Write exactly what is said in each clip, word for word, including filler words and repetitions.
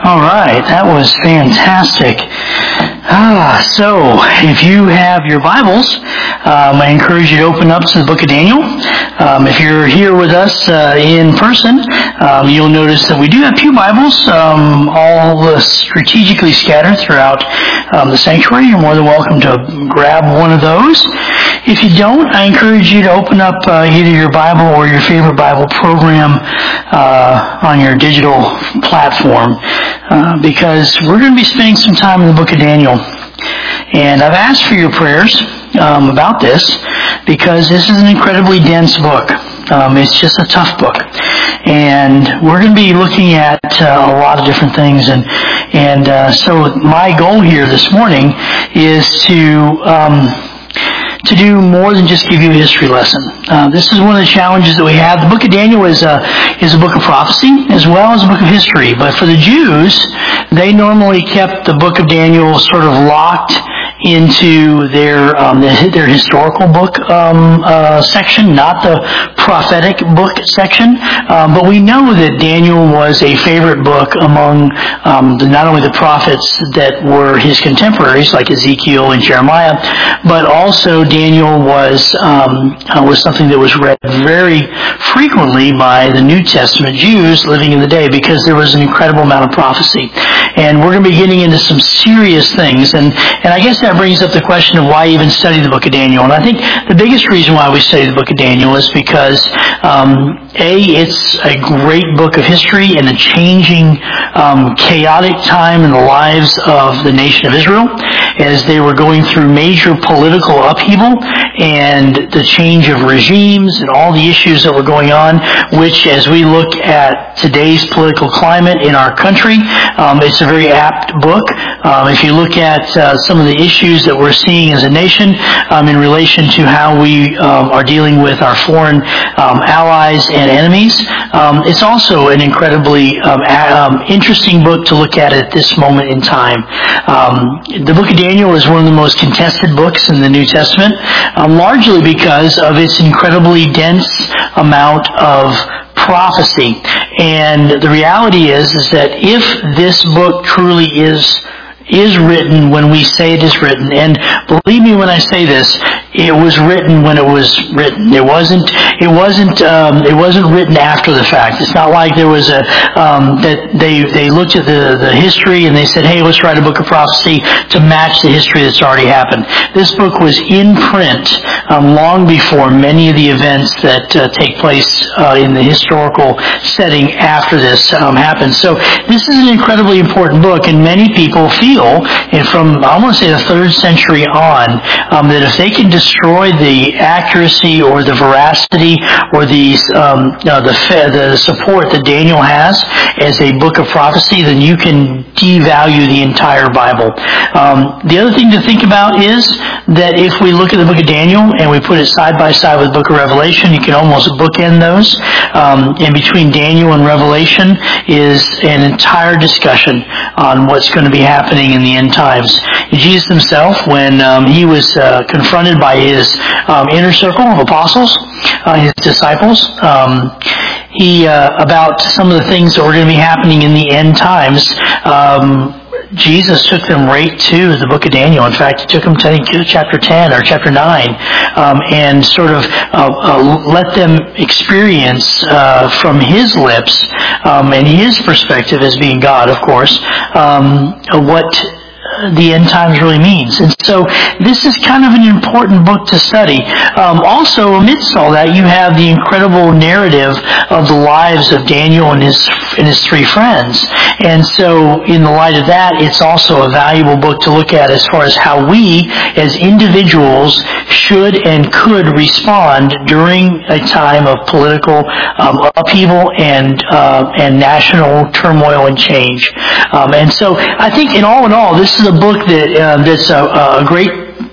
All right, that was fantastic. Ah, so if you have your Bibles, um, I encourage you to open up to the book of Daniel. Um, if you're here with us uh, in person, um, you'll notice that we do have pew Bibles, um, all uh, strategically scattered throughout um, the sanctuary. You're more than welcome to grab one of those. If you don't, I encourage you to open up uh, either your Bible or your favorite Bible program uh, on your digital platform. Uh, because we're going to be spending some time in the book of Daniel. And I've asked for your prayers um, about this because this is an incredibly dense book. Um, it's just a tough book. And we're going to be looking at uh, a lot of different things. And, and uh, so my goal here this morning is to... Um, to do more than just give you a history lesson. Uh, this is one of the challenges that we have. The book of Daniel is a, is a book of prophecy as well as a book of history. But for the Jews, they normally kept the book of Daniel sort of locked into their um, their historical book um, uh, section, not the prophetic book section. Um, but we know that Daniel was a favorite book among um, the, not only the prophets that were his contemporaries, like Ezekiel and Jeremiah, but also Daniel was um, uh, was something that was read very frequently by the New Testament Jews living in the day because there was an incredible amount of prophecy. And we're going to be getting into some serious things. And, and I guess that brings up the question of why even study the book of Daniel. And I think the biggest reason why we study the book of Daniel is because, um, A, it's a great book of history in a changing, um, chaotic time in the lives of the nation of Israel as they were going through major political upheaval and the change of regimes and all the issues that were going on, which as we look at today's political climate in our country, um, it's a very apt book. Um, if you look at uh, some of the issues that we're seeing as a nation um, in relation to how we um, are dealing with our foreign um, allies and enemies, um, it's also an incredibly um, a- um, interesting book to look at at this moment in time. Um, the book of Daniel is one of the most contested books in the New Testament, um, largely because of its incredibly dense amount of prophecy. And the reality is, is that if this book truly is is written when we say it is written, and believe me when I say this, it was written when it was written. It wasn't. It wasn't. Um, it wasn't written after the fact. It's not like there was a um, that they they looked at the the history and they said, "Hey, let's write a book of prophecy to match the history that's already happened." This book was in print um, long before many of the events that uh, take place uh, in the historical setting after this um, happened. So this is an incredibly important book, and many people feel, and from I want to say the third century on, um, that if they can destroy the accuracy or the veracity or the um, uh, the the support that Daniel has as a book of prophecy, then you can devalue the entire Bible. Um, the other thing to think about is that if we look at the book of Daniel and we put it side by side with the book of Revelation, you can almost bookend those. Um, and between Daniel and Revelation is an entire discussion on what's going to be happening in the end times. Jesus himself, when um, he was uh, confronted by his um, inner circle of apostles, uh, his disciples, um, he uh, about some of the things that were going to be happening in the end times, um, Jesus took them right to the book of Daniel. In fact, he took them to, I think, chapter ten or chapter nine, um, and sort of uh, uh, let them experience uh, from his lips um, and his perspective as being God, of course, um, what the end times really means. And so this is kind of an important book to study. Um, also, amidst all that, you have the incredible narrative of the lives of Daniel and his and his three friends. And so in the light of that, it's also a valuable book to look at as far as how we as individuals should and could respond during a time of political um, upheaval and uh, and national turmoil and change. Um, and so I think in all in all, this is a book that uh, that's a, a great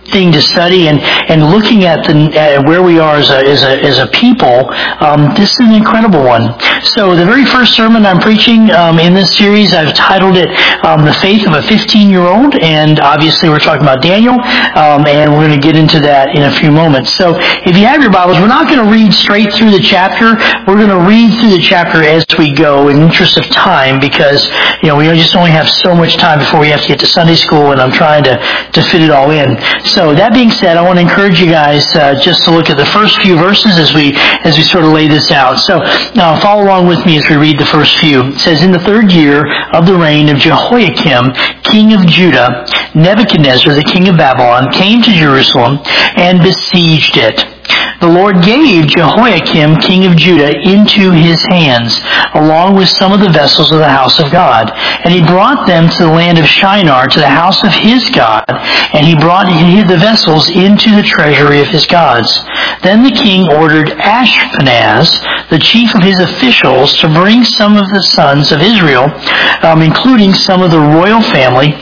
thing to study, and, and looking at the at where we are as a as a, as a people, um, this is an incredible one. So the very first sermon I'm preaching um, in this series, I've titled it um, "The Faith of a fifteen-Year-Old," and obviously we're talking about Daniel, um, and we're going to get into that in a few moments. So if you have your Bibles, we're not going to read straight through the chapter. We're going to read through the chapter as we go in the interest of time, because you know we just only have so much time before we have to get to Sunday school, and I'm trying to to fit it all in. So that being said, I want to encourage you guys uh, just to look at the first few verses as we as we sort of lay this out. So now follow along with me as we read the first few. It says, "In the third year of the reign of Jehoiakim, king of Judah, Nebuchadnezzar, the king of Babylon, came to Jerusalem and besieged it. The Lord gave Jehoiakim, king of Judah, into his hands, along with some of the vessels of the house of God. And he brought them to the land of Shinar, to the house of his God, and he brought the vessels into the treasury of his gods. Then the king ordered Ashpenaz, the chief of his officials, to bring some of the sons of Israel, um, including some of the royal family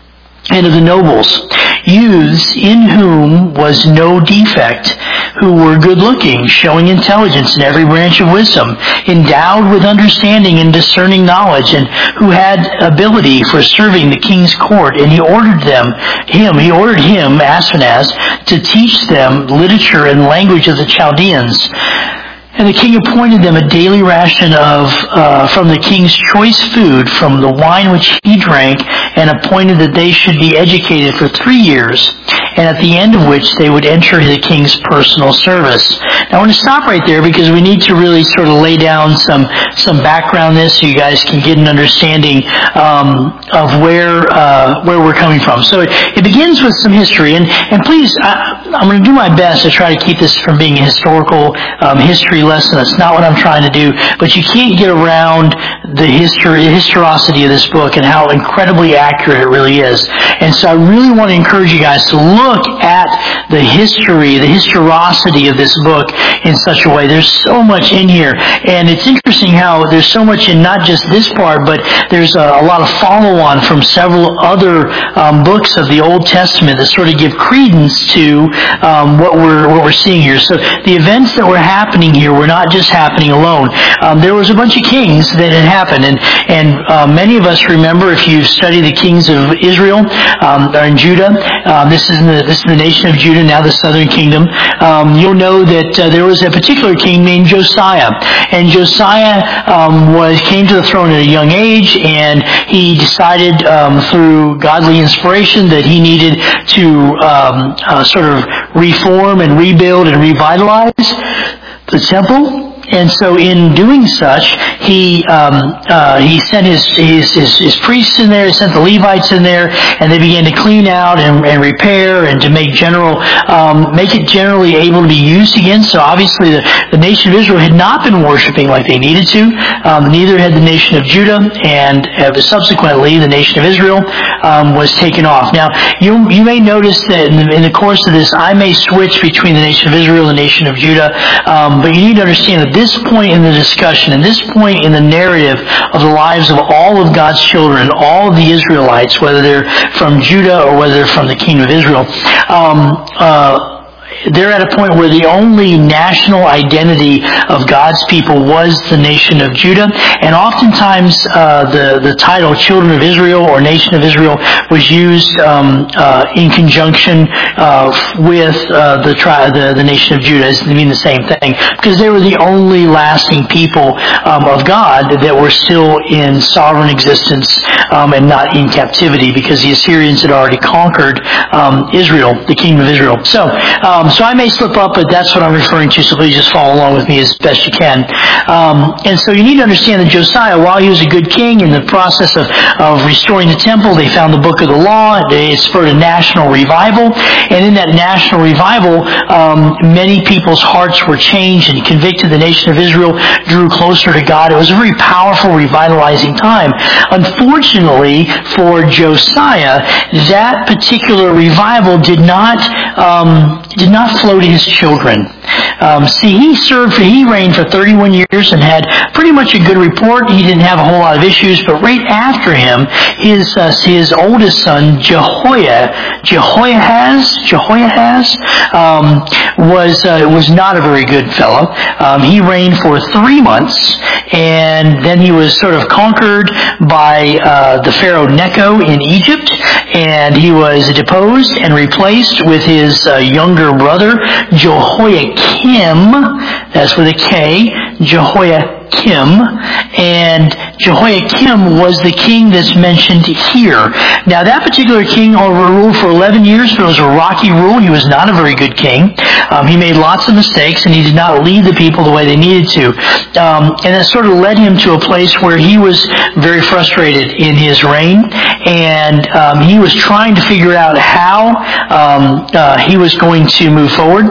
and of the nobles, youths in whom was no defect, who were good-looking, showing intelligence in every branch of wisdom, endowed with understanding and discerning knowledge, and who had ability for serving the king's court. And he ordered them, him, he ordered him, Ashpenaz, to teach them literature and language of the Chaldeans. And the king appointed them a daily ration of uh, from the king's choice food, from the wine which he drank, and appointed that they should be educated for three years, and at the end of which they would enter the king's personal service." Now I want to stop right there, because we need to really sort of lay down some some background on this so you guys can get an understanding um, of where uh, where we're coming from. So it, it begins with some history, and and please, I, I'm going to do my best to try to keep this from being a historical um, history lesson. That's not what I'm trying to do, but you can't get around the history, the historicity of this book and how incredibly accurate it really is. And so I really want to encourage you guys to look at the history, the historicity of this book in such a way. There's so much in here, and it's interesting how there's so much in not just this part, but there's a, a lot of follow-on from several other um, books of the Old Testament that sort of give credence to um, what we're what we're seeing here. So the events that were happening here were not just happening alone. Um, there was a bunch of kings that had happened, and and uh, many of us remember, if you study the kings of Israel um, or in Judah, um, this is the this is the nation of Judah, now the southern kingdom. Um, you'll know that uh, there was a particular king named Josiah, and Josiah um, was came to the throne at a young age, and he decided um, through godly inspiration that he needed to um, uh, sort of reform and rebuild and revitalize the temple. And so in doing such, he um, uh, he sent his, his his his priests in there, he sent the Levites in there, and they began to clean out and, and repair and to make general um, make it generally able to be used again. So obviously the, the nation of Israel had not been worshiping like they needed to. Um, neither had the nation of Judah, and uh, subsequently the nation of Israel um, was taken off. Now you you may notice that in the, in the course of this, I may switch between the nation of Israel and the nation of Judah, um, but you need to understand that this point in the discussion, and this point in the narrative of the lives of all of God's children, all of the Israelites, whether they're from Judah or whether they're from the kingdom of Israel, um, uh, they're at a point where the only national identity of God's people was the nation of Judah, and oftentimes uh, the the title "Children of Israel" or "Nation of Israel" was used um, uh, in conjunction uh, with uh, the, tri- the the nation of Judah. It mean the same thing, because they were the only lasting people um, of God that were still in sovereign existence um, and not in captivity, because the Assyrians had already conquered um, Israel, the kingdom of Israel. So. Um, So I may slip up, but that's what I'm referring to, so please just follow along with me as best you can. Um, and so you need to understand that Josiah, while he was a good king, in the process of, of restoring the temple, they found the book of the law. It spurred a national revival. And in that national revival, um, many people's hearts were changed and convicted. The nation of Israel drew closer to God. It was a very powerful, revitalizing time. Unfortunately for Josiah, that particular revival did not um, did not flow to his children. Um, see, he served, for, he reigned for thirty-one years and had pretty much a good report. He didn't have a whole lot of issues, but right after him, his uh, his oldest son, Jehoiah, Jehoiahaz, Jehoiahaz, um, was uh, was not a very good fellow. Um, he reigned for three months, and then he was sort of conquered by uh, the Pharaoh Necho in Egypt, and he was deposed and replaced with his uh, younger brother, Jehoiakim. That's with a K, Jehoiakim. And Jehoiakim was the king that's mentioned here. Now, that particular king ruled for eleven years, but it was a rocky rule. He was not a very good king. Um, he made lots of mistakes, and he did not lead the people the way they needed to. Um, and that sort of led him to a place where he was very frustrated in his reign, and um, he was trying to figure out how um, uh, he was going to move forward.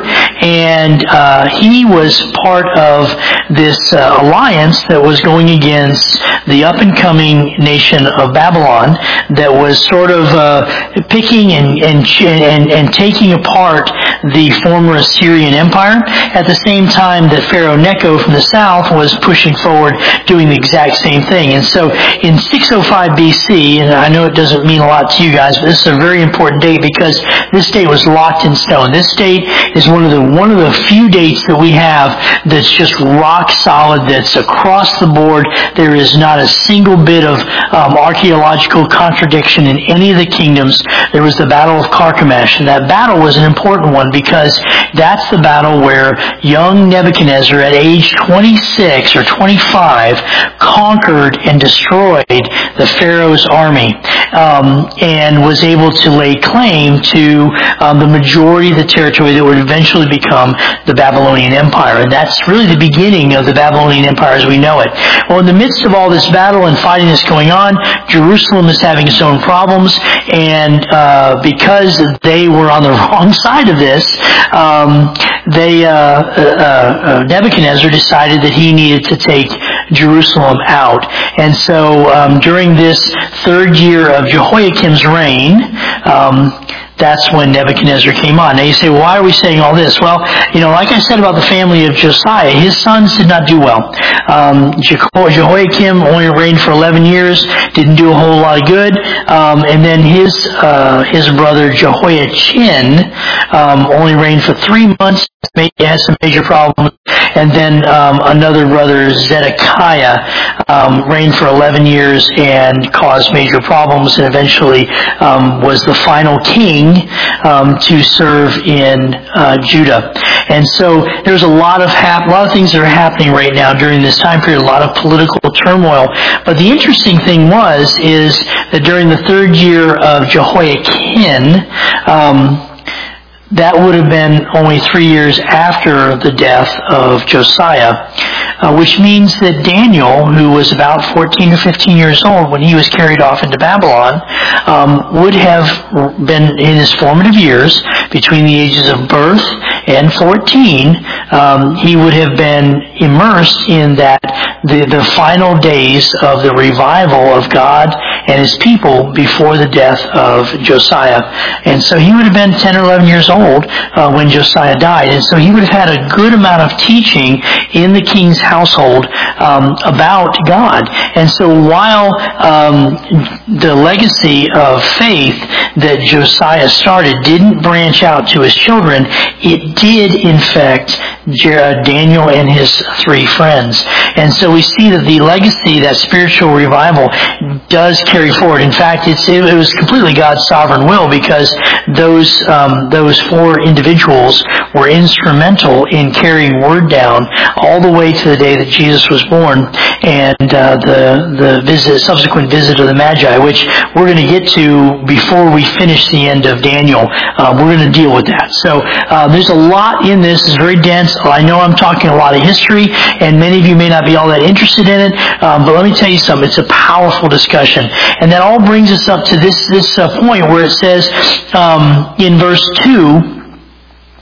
And uh, he was part of this uh, alliance that was going against the up-and-coming nation of Babylon, that was sort of uh, picking and, and and and taking apart the former Assyrian Empire, at the same time that Pharaoh Necho from the south was pushing forward, doing the exact same thing. And so in six oh five B C, and I know it doesn't mean a lot to you guys, but this is a very important date because this date was locked in stone. This date is one of the one of the few dates that we have that's just rock solid, that's across the board. There is not a single bit of um, archaeological contradiction in any of the kingdoms. There was the Battle of Carchemish, and that battle was an important one because that's the battle where young Nebuchadnezzar at age twenty-six or twenty-five conquered and destroyed the Pharaoh's army, um, and was able to lay claim to um, the majority of the territory that would eventually become the Babylonian Empire. And that's really the beginning of the Babylonian Empire as we know it. Well, in the midst of all this battle and fighting that's going on, Jerusalem is having its own problems, and uh, because they were on the wrong side of this, um, they uh, uh, uh, Nebuchadnezzar decided that he needed to take Jerusalem out. And so um, during this third year of Jehoiakim's reign, um, that's when Nebuchadnezzar came on. Now you say, why are we saying all this? Well, you know, like I said about the family of Josiah, his sons did not do well. Um, Jehoiakim only reigned for eleven years, didn't do a whole lot of good. Um, and then his uh, his brother Jehoiachin um, only reigned for three months, had some major problems. And then um, another brother, Zedekiah, um, reigned for eleven years and caused major problems, and eventually um, was the final king um, to serve in uh, Judah. And so there's a lot of hap- a lot of things that are happening right now during this time period, a lot of political turmoil. But the interesting thing was is that during the third year of Jehoiakim, um, that would have been only three years after the death of Josiah, uh, which means that Daniel, who was about fourteen or fifteen years old when he was carried off into Babylon, um, would have been in his formative years, between the ages of birth and fourteen, um, he would have been immersed in that the, the final days of the revival of God and his people before the death of Josiah. And so he would have been ten or eleven years old uh, when Josiah died. And so he would have had a good amount of teaching in the king's household um, about God. And so while um, the legacy of faith that Josiah started didn't branch out to his children, it did infect Daniel and his three friends. And so we see that the legacy, that spiritual revival, does carry forward. In fact, it's, it was completely God's sovereign will, because those um, those four individuals were instrumental in carrying word down all the way to the day that Jesus was born, and uh, the the visit, subsequent visit of the Magi, which we're going to get to before we finish the end of Daniel. Um, we're going to deal with that. So uh, there's a lot in this. It's very dense. I know I'm talking a lot of history, and many of you may not be all that interested in it, um, but let me tell you something. It's a powerful discussion. And that all brings us up to this, this uh, point where it says um, in verse two,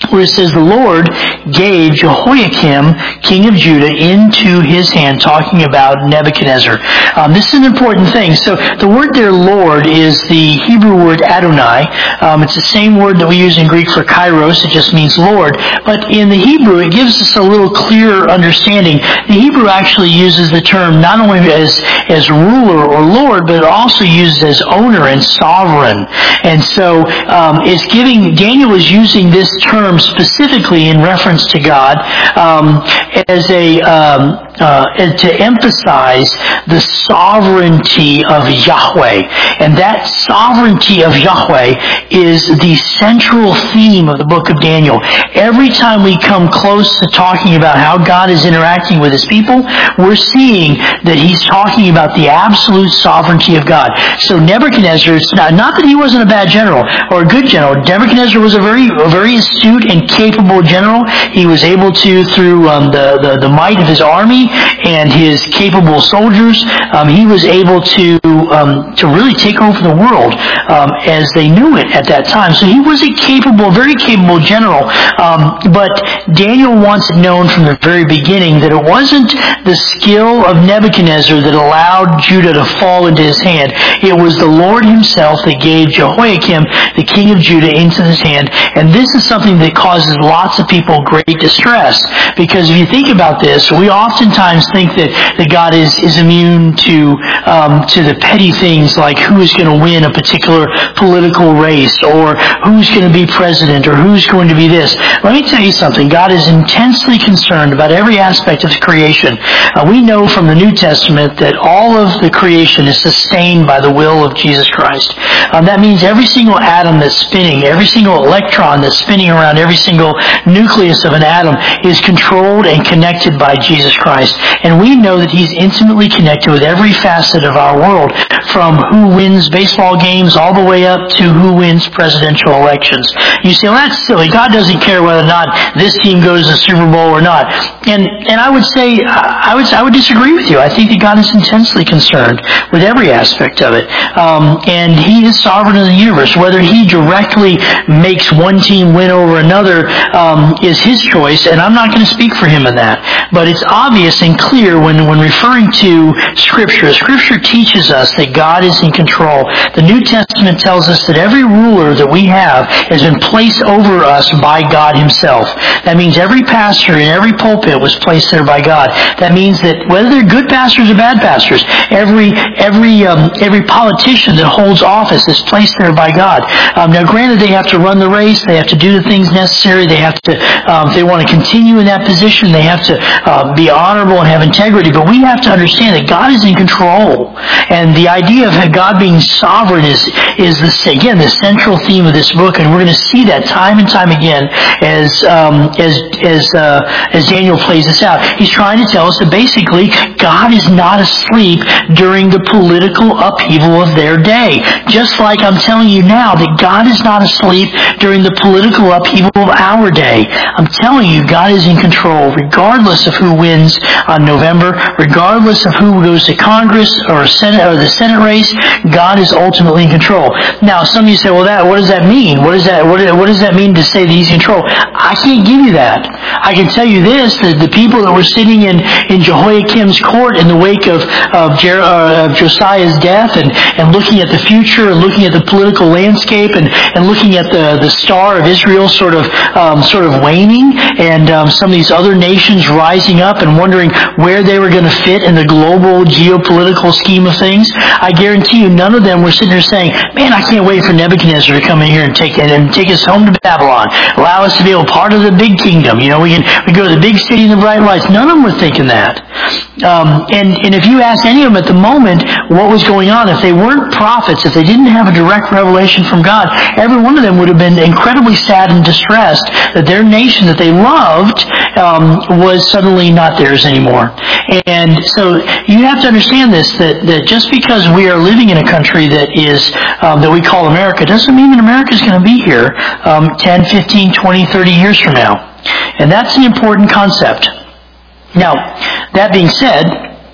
where it says the Lord gave Jehoiakim, king of Judah, into his hand, talking about Nebuchadnezzar. Um, this is an important thing. So the word there, Lord, is the Hebrew word Adonai. Um, it's the same word that we use in Greek for kairos. It just means Lord. But in the Hebrew, it gives us a little clearer understanding. The Hebrew actually uses the term not only as, as ruler or Lord, but it also uses as owner and sovereign. And so um, it's giving, Daniel is using this term specifically in reference to God um, as a um, uh, to emphasize the sovereignty of Yahweh, and that sovereignty of Yahweh is the central theme of the book of Daniel. Every time we come close to talking about how God is interacting with His people, we're seeing that He's talking about the absolute sovereignty of God. So Nebuchadnezzar, it's not, not that he wasn't a bad general or a good general. Nebuchadnezzar was a very, a very astute and capable general. He was able to, through um, the, the, the might of his army and his capable soldiers, um, he was able to um, to really take over the world um, as they knew it at that time. So he was a capable, very capable general. Um, but Daniel wants it known from the very beginning that it wasn't the skill of Nebuchadnezzar that allowed Judah to fall into his hand. It was the Lord Himself that gave Jehoiakim, the king of Judah, into his hand. And this is something that causes lots of people great distress. Because if you think about this, we oftentimes think that, that God is, is immune to um, to the petty things like who is going to win a particular political race, or who's going to be president, or who's going to be this. Let me tell you something. God is intensely concerned about every aspect of creation. Uh, we know from the New Testament that all of the creation is sustained by the will of Jesus Christ. Um, that means every single atom that's spinning, every single electron that's spinning around every single nucleus of an atom is controlled and connected by Jesus Christ. And we know that He's intimately connected with every facet of our world, from who wins baseball games all the way up to who wins presidential elections. You say, well, that's silly. God doesn't care whether or not this team goes to the Super Bowl or not. And and I would say, I would I would disagree with you. I think that God is intensely concerned with every aspect of it. Um, and He is sovereign of the universe. Whether He directly makes one team win over another um, is His choice, and I'm not going to speak for Him in that. But it's obvious and clear when, when referring to Scripture. Scripture teaches us that God is in control. The New Testament tells us that every ruler that we have has been placed over us by God Himself. That means every pastor in every pulpit was placed there by God. That means that whether they're good pastors or bad pastors, every every um, every politician that holds office is placed there by God. Um, now, granted, they have to run the race, they have to do the things necessary, they have to, um, if they want to continue in that position, they have to uh, be honorable and have integrity. But we have to understand that God is in control, and the idea of God being sovereign is is the again the central theme of this book, and we're going to see that time and time again as um, as as uh, as Daniel plays this out. He's trying to tell us that basically God is not asleep during the political upheaval of their day. Just like I'm telling you now that God is not asleep during the political upheaval of our day. I'm telling you, God is in control, regardless of who wins on November, regardless of who goes to Congress or Senate or the Senate race. God is ultimately in control. Now, some of you say, "Well, that what does that mean? What does that what, what does that mean to say that He's in control?" I can't give you that. I can tell you this: that the people that were sitting in, in Jehoiakim's court in the wake of of, Jer- uh, of Josiah's death, and, and looking at the future, and looking at the political landscape, and, and looking at the, the star of Israel sort of um, sort of waning, and um, some of these other nations rising up, and wondering where they were going to fit in the global geopolitical scheme of things. I guarantee you, none of them were sitting there saying, "Man, I can't wait for Nebuchadnezzar to come in here and take and take us home to Babylon, allow us to be a part of the big kingdom. You know, we can we go to the big city and the bright lights." None of them were thinking that. Um, and and if you ask any of them at the moment what was going on, if they weren't prophets, if they didn't have a direct revelation from God, every one of them would have been incredibly sad and distressed that their nation that they loved um, was suddenly not theirs anymore. And so you have to understand this, that, that just because we are living in a country that is um, that we call America doesn't mean that America is going to be here um, ten, fifteen, twenty, thirty years from now. And that's an important concept. Now, that being said,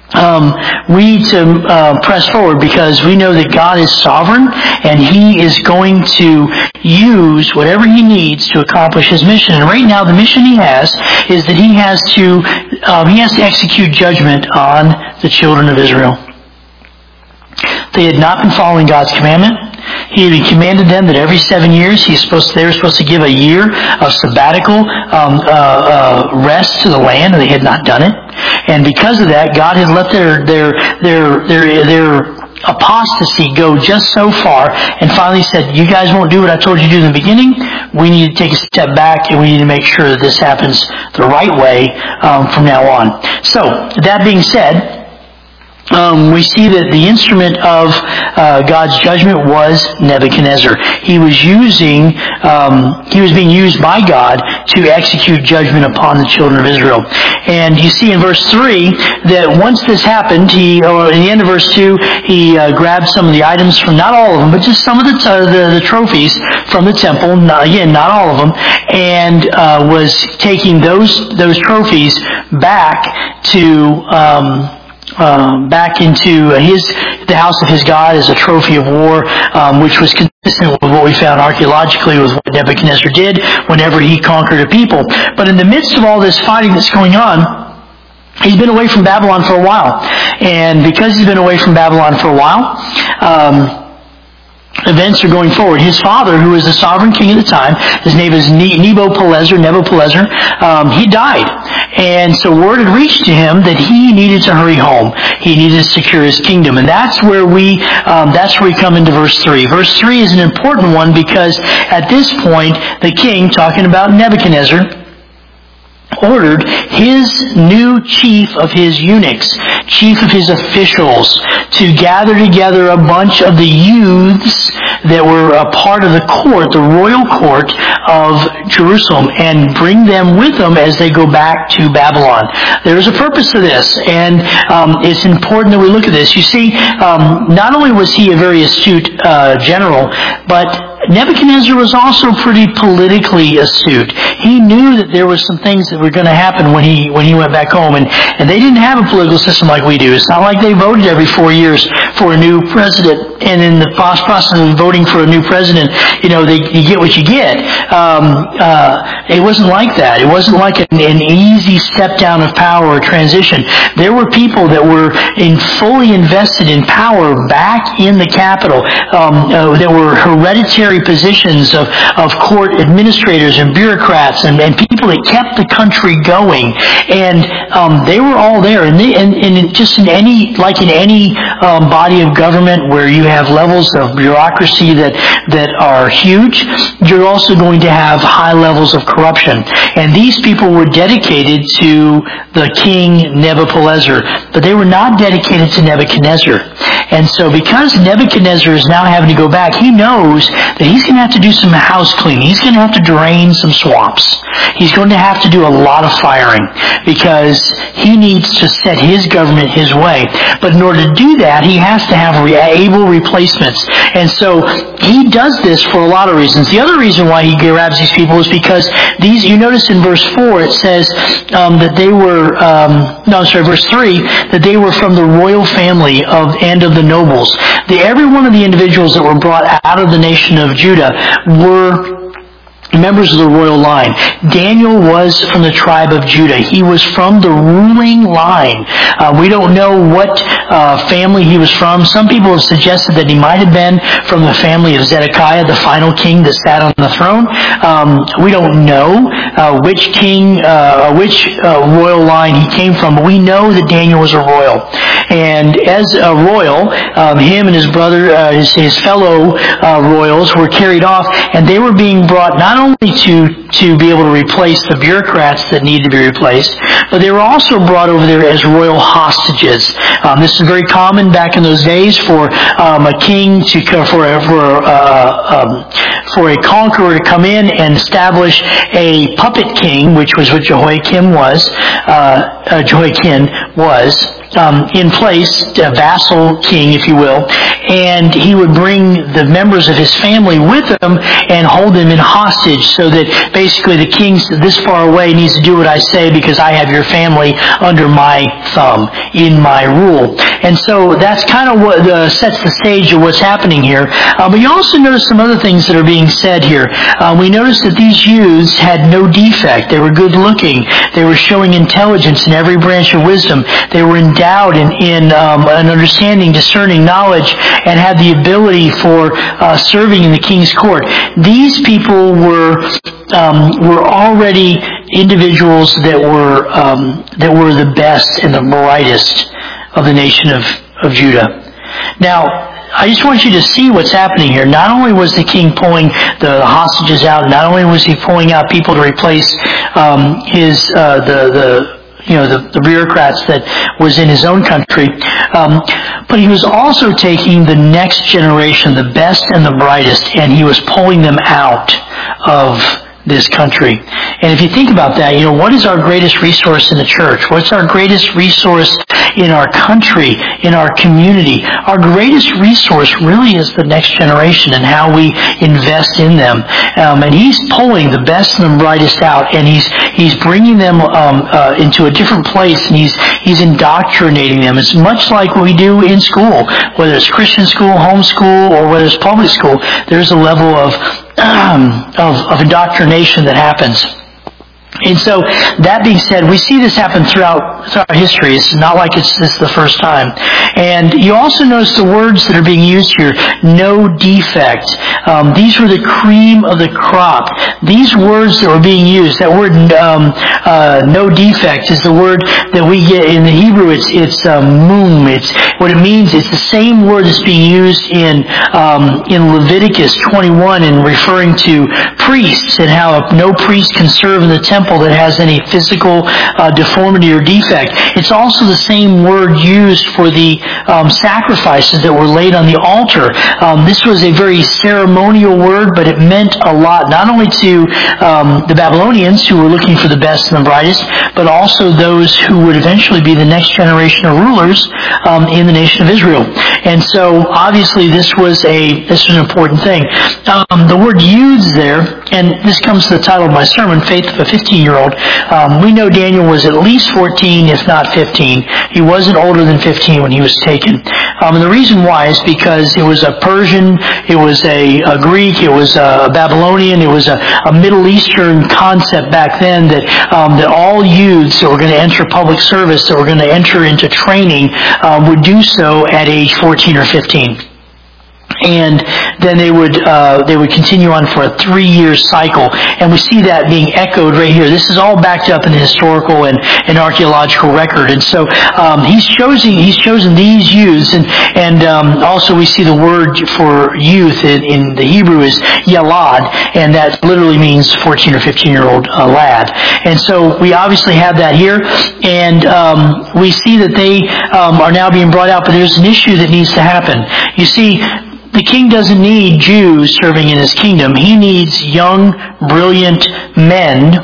Um, we need to uh, press forward because we know that God is sovereign and He is going to use whatever He needs to accomplish His mission. And right now, the mission He has is that He has to um, He has to execute judgment on the children of Israel. They had not been following God's commandment. He had commanded them that every seven years he's supposed to, they were supposed to give a year of sabbatical um, uh, uh, rest to the land, and they had not done it. And because of that, God had let their their their their their apostasy go just so far, and finally said, "You guys won't do what I told you to do in the beginning. We need to take a step back, and we need to make sure that this happens the right way um, from now on." So, that being said, Um, we see that the instrument of uh, God's judgment was Nebuchadnezzar. He was using, um, he was being used by God to execute judgment upon the children of Israel. And you see in verse three that once this happened, he, or in the end of verse two, he uh, grabbed some of the items from, not all of them, but just some of the uh, the, the trophies from the temple. Not, again, not all of them, and uh, was taking those those trophies back to. Um, Um, back into his the house of his God as a trophy of war, um, which was consistent with what we found archaeologically with what Nebuchadnezzar did whenever he conquered a people. But in the midst of all this fighting that's going on, he's been away from Babylon for a while. And because he's been away from Babylon for a while, um, events are going forward. His father, who was the sovereign king at the time, his name is Nebuchadnezzar, Nebuchadnezzar, um, he died. And so word had reached to him that he needed to hurry home. He needed to secure his kingdom. And that's where we, um, that's where we come into verse three. Verse three is an important one because at this point, the king, talking about Nebuchadnezzar, ordered his new chief of his eunuchs, chief of his officials, to gather together a bunch of the youths that were a part of the court, the royal court of Jerusalem, and bring them with them as they go back to Babylon. There is a purpose to this, and um, it's important that we look at this. You see, um, not only was he a very astute uh, general, but Nebuchadnezzar was also pretty politically astute. He knew that there were some things that were going to happen when he when he went back home, and, and they didn't have a political system like we do. It's not like they voted every four years for a new president, and in the process of voting for a new president, you know, they, you get what you get. Um, uh, it wasn't like that. It wasn't like an, an easy step down of power or transition. There were people that were in fully invested in power back in the capital, um, uh, that were hereditary positions of, of court administrators and bureaucrats and, and people that kept the country going. And um, they were all there. And, they, and, and just in any, like in any um, body of government where you have levels of bureaucracy that, that are huge, you're also going to have high levels of corruption. And these people were dedicated to the king Nebuchadnezzar, but they were not dedicated to Nebuchadnezzar. And so because Nebuchadnezzar is now having to go back, he knows that he's going to have to do some house cleaning. He's going to have to drain some swamps. He's going to have to do a lot of firing because he needs to set his government his way. But in order to do that, he has to have able replacements. And so he does this for a lot of reasons. The other reason why he grabs these people is because these, you notice in verse four, it says um, that they were, um, no, I'm sorry, verse three, that they were from the royal family of and of the nobles. The, every one of the individuals that were brought out of the nation of Judah were members of the royal line. Daniel was from the tribe of Judah. He was from the ruling line. Uh, we don't know what uh, family he was from. Some people have suggested that he might have been from the family of Zedekiah, the final king that sat on the throne. Um, we don't know uh, which king, uh, which uh, royal line he came from, but we know that Daniel was a royal. And as a royal, um, him and his brother, uh, his, his fellow uh, royals were carried off, and they were being brought not only to, to be able to replace the bureaucrats that needed to be replaced, but they were also brought over there as royal hostages. Um, this is very common back in those days for um, a king to for a, for uh, um, for a conqueror to come in and establish a puppet king, which was what Jehoiakim was. Uh, uh, Jehoiakim was. um, in place, a vassal king, if you will, and he would bring the members of his family with him and hold them in hostage, so that basically the king's this far away needs to do what I say because I have your family under my thumb, in my rule. And so that's kind of what uh, sets the stage of what's happening here. Uh, but you also notice some other things that are being said here. Uh, we notice that these youths had no defect. They were good looking. They were showing intelligence in every branch of wisdom. They were endowed in, in um, an understanding, discerning knowledge, and had the ability for uh, serving in the king's court. These people were um, were already individuals that were um, that were the best and the brightest of the nation of, of Judah. Now, I just want you to see what's happening here. Not only was the king pulling the hostages out, not only was he pulling out people to replace um, his uh, the the you know the, the bureaucrats that was in his own country, um, but he was also taking the next generation, the best and the brightest, and he was pulling them out of this country. And if you think about that, you know, what is our greatest resource in the church? What's our greatest resource in our country, in our community? Our greatest resource really is the next generation and how we invest in them. Um, and he's pulling the best and the brightest out, and he's he's bringing them um, uh, into a different place, and he's he's indoctrinating them. It's much like what we do in school, whether it's Christian school, homeschool, or whether it's public school. There's a level of Um, of, of indoctrination that happens. And so, that being said, we see this happen throughout, throughout history. It's not like it's this is the first time. And you also notice the words that are being used here. No defect. Um, these were the cream of the crop. These words that were being used, that word um, uh, no defect is the word that we get in the Hebrew. It's it's um, mum. It's what it means. It's the same word that's being used in um, in Leviticus twenty-one in referring to priests and how no priest can serve in the temple that has any physical uh, deformity or defect. It's also the same word used for the um, sacrifices that were laid on the altar. Um, this was a very ceremonial word, but it meant a lot, not only to um, the Babylonians who were looking for the best and the brightest, but also those who would eventually be the next generation of rulers um, in the nation of Israel. And so, obviously, this was a this was an important thing. Um, the word youths there, and this comes to the title of my sermon, Faith of a fifteen-year-old. Um, we know Daniel was at least fourteen, if not fifteen. He wasn't older than fifteen when he was taken. Um, and the reason why is because it was a Persian, it was a, a Greek, it was a Babylonian, it was a, a Middle Eastern concept back then that um, that all youths that were going to enter public service, that were going to enter into training, um, would do so at age fourteen or fifteen. And then they would uh, they would continue on for a three-year cycle, and we see that being echoed right here. This is all backed up in the historical and, and archaeological record, and so um, he's chosen he's chosen these youths, and and um, also we see the word for youth in, in the Hebrew is yalad, and that literally means fourteen or fifteen-year-old uh, lad. And so we obviously have that here, and um, we see that they um, are now being brought out, but there's an issue that needs to happen. You see, the king doesn't need Jews serving in his kingdom. He needs young, brilliant men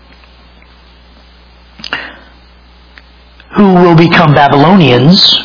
who will become Babylonians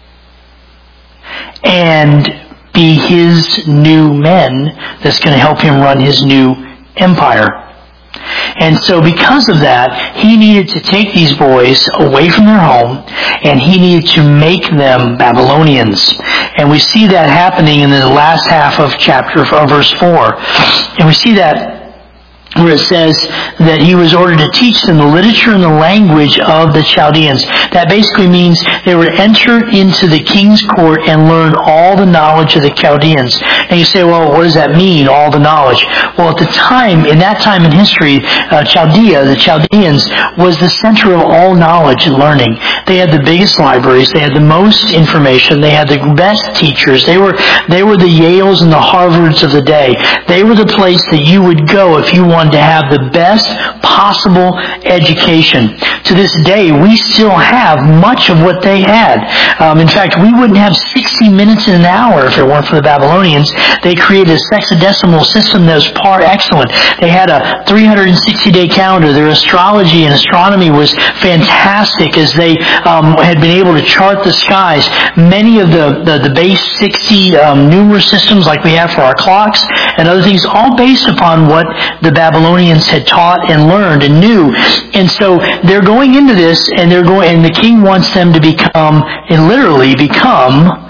and be his new men that's going to help him run his new empire. And so because of that, he needed to take these boys away from their home, and he needed to make them Babylonians. And we see that happening in the last half of chapter of verse four. And we see that where it says that he was ordered to teach them the literature and the language of the Chaldeans. That basically means they would enter into the king's court and learn all the knowledge of the Chaldeans. And you say, well, what does that mean, all the knowledge? Well, at the time, in that time in history, uh, Chaldea, the Chaldeans, was the center of all knowledge and learning. They had the biggest libraries. They had the most information. They had the best teachers. They were, they were the Yales and the Harvards of the day. They were the place that you would go if you wanted everyone to have the best possible education. To this day, we still have much of what they had. Um, in fact, we wouldn't have sixty minutes in an hour if it weren't for the Babylonians. They created a sexadecimal system that was par excellent. They had a three hundred sixty day calendar. Their astrology and astronomy was fantastic as they um, had been able to chart the skies. Many of the, the, the base sixty um, numerous systems like we have for our clocks and other things, all based upon what the Babylonians had taught and learned and knew. And so they're going into this, and they're going, and the king wants them to become, and literally become,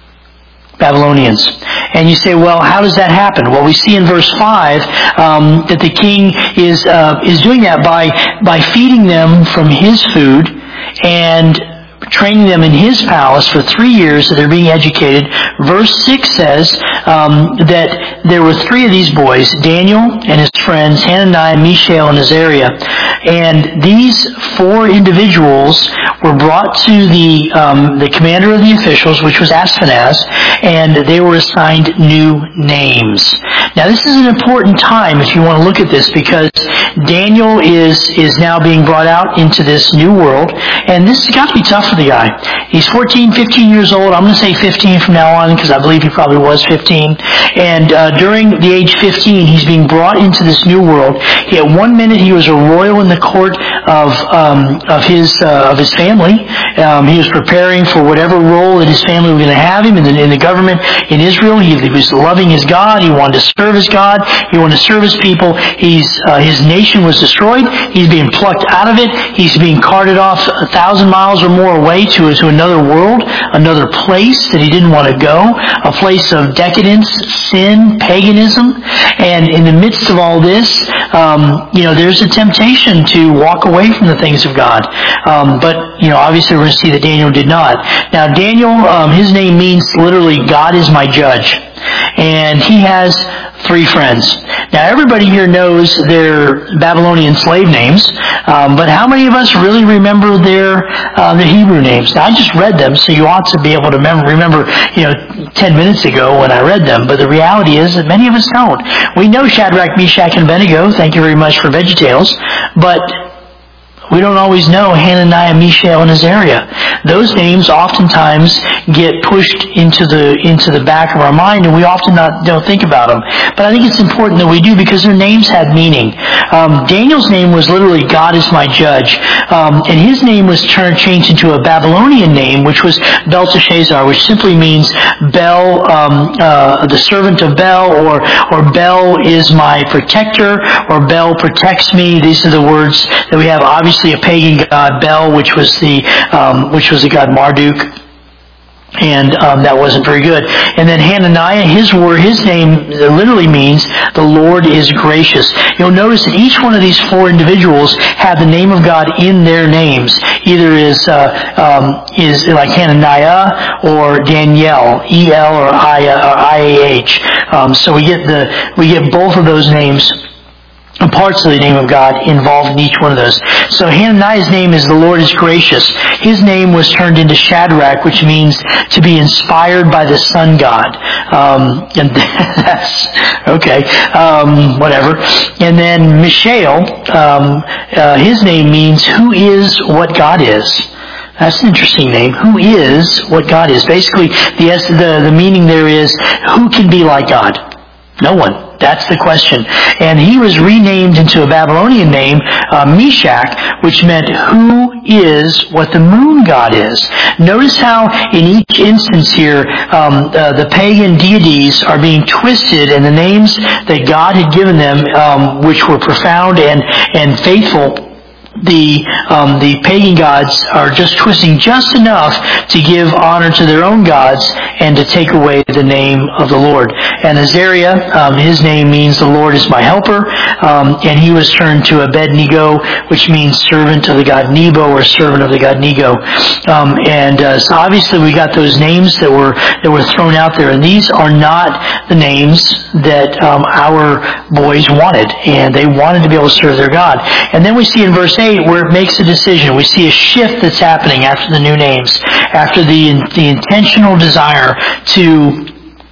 Babylonians. And you say, well, how does that happen? Well, we see in verse five um, that the king is uh, is doing that by by feeding them from his food and training them in his palace for three years so they're being educated. Verse six says um, that there were three of these boys, Daniel and his friends, Hananiah, Mishael, and Azariah. And these four individuals were brought to the um, the commander of the officials, which was Ashpenaz, and they were assigned new names. Now, this is an important time if you want to look at this, because Daniel is is now being brought out into this new world, and this has got to be tough for the guy. He's fourteen, fifteen years old. I'm going to say fifteen from now on, because I believe he probably was fifteen. And uh, during the age fifteen, he's being brought into this new world. He, at one minute, he was a royal in the court of um, of his uh, of his family. Um, he was preparing for whatever role that his family were going to have him in the, in the government in Israel. He, he was loving his God. He wanted to serve his God. He wanted to serve his people. He's uh, his nation was destroyed. He's being plucked out of it. He's being carted off a thousand miles or more away to to another world, another place that he didn't want to go, a place of decadence, sin, paganism. And in the midst of all this, um, you know, there's a temptation to walk away from the things of God. Um, but, you know, obviously we're going to see that Daniel did not. Now, Daniel, um, his name means literally, God is my judge. And he has three friends. Now, everybody here knows their Babylonian slave names, um, but how many of us really remember their uh, their Hebrew names? Now, I just read them, so you ought to be able to remember, remember, you know, ten minutes ago when I read them, but the reality is that many of us don't. We know Shadrach, Meshach, and Abednego. Thank you very much for VeggieTales, but we don't always know Hananiah, Mishael, and Azariah. Those names oftentimes get pushed into the into the back of our mind, and we often not don't think about them. But I think it's important that we do, because their names had meaning. Um, Daniel's name was literally God is my judge, um, and his name was turned changed into a Babylonian name, which was Belteshazzar, which simply means Bel, um, uh, the servant of Bel, or or Bel is my protector, or Bel protects me. These are the words that we have. Obviously, a pagan god, Bel, which was the um, which was the god Marduk, and um, that wasn't very good. And then Hananiah, his word, his name literally means the Lord is gracious. You'll notice that each one of these four individuals have the name of God in their names. Either is uh, um, is like Hananiah or Daniel, E L or I or I A H. Um, so we get the we get both of those names, parts of the name of God involved in each one of those. So Hananiah's name is the Lord is gracious. His name was turned into Shadrach, which means to be inspired by the sun god. Um, and that's, okay, um, whatever. And then Mishael, um, uh, his name means who is what God is. That's an interesting name. Who is what God is? Basically, the, the, the meaning there is, who can be like God? No one. That's the question. And he was renamed into a Babylonian name, uh, Meshach, which meant who is what the moon god is. Notice how in each instance here, um, uh, the pagan deities are being twisted, and the names that God had given them, um, which were profound and, and faithful, the um, the pagan gods are just twisting just enough to give honor to their own gods and to take away the name of the Lord. And Azariah, um, his name means the Lord is my helper, um, and he was turned to Abednego, which means servant of the god Nebo, or servant of the god Nego. Um, and uh, so obviously we got those names that were that were thrown out there, and these are not the names that um, our boys wanted, and they wanted to be able to serve their God. And then we see in verse eight where it makes a decision. We see a shift that's happening after the new names, after the the intentional desire to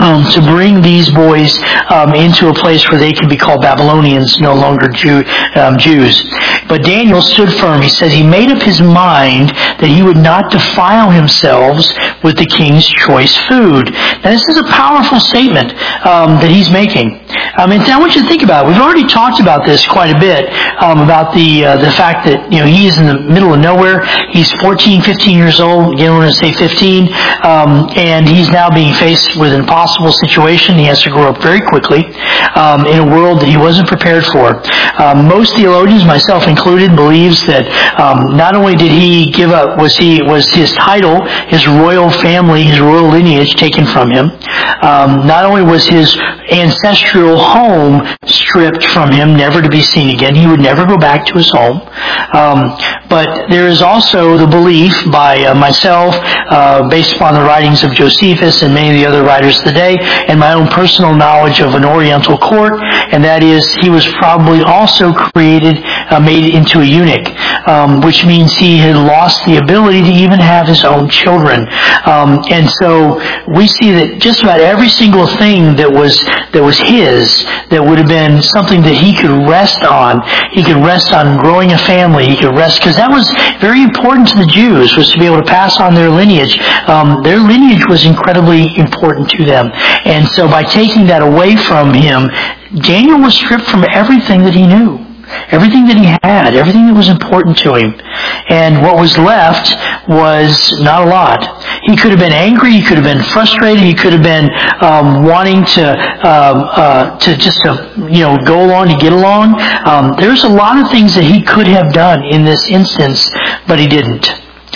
Um, to bring these boys um, into a place where they can be called Babylonians, no longer Jew, um, Jews. But Daniel stood firm. He says he made up his mind that he would not defile himself with the king's choice food. Now, this is a powerful statement um, that he's making. I mean, I want you to think about it. We've already talked about this quite a bit, um, about the uh, the fact that, you know, he is in the middle of nowhere. He's fourteen, fifteen years old. Again, we're going to say fifteen. Um, and he's now being faced with an impossible situation. He has to grow up very quickly um, in a world that he wasn't prepared for. Um, most theologians, myself included, believes that um, not only did he give up, was he was his title, his royal family, his royal lineage taken from him. Um, not only was his ancestral home stripped from him, never to be seen again. He would never go back to his home. Um, but there is also the belief by uh, myself, uh, based upon the writings of Josephus and many of the other writers today, and my own personal knowledge of an Oriental court, and that is he was probably also created, uh, made into a eunuch, um, which means he had lost the ability to even have his own children. Um, and so we see that just about every single thing that was that was his, that would have been something that he could rest on. He could rest on growing a family. He could rest, because that was very important to the Jews, was to be able to pass on their lineage. Um, their lineage was incredibly important to them. And so by taking that away from him, Daniel was stripped from everything that he knew. Everything that he had, everything that was important to him. And what was left was not a lot. He could have been angry, he could have been frustrated, he could have been um, wanting to um, uh, to just to, you know, go along to get along. Um, there's a lot of things that he could have done in this instance, but he didn't.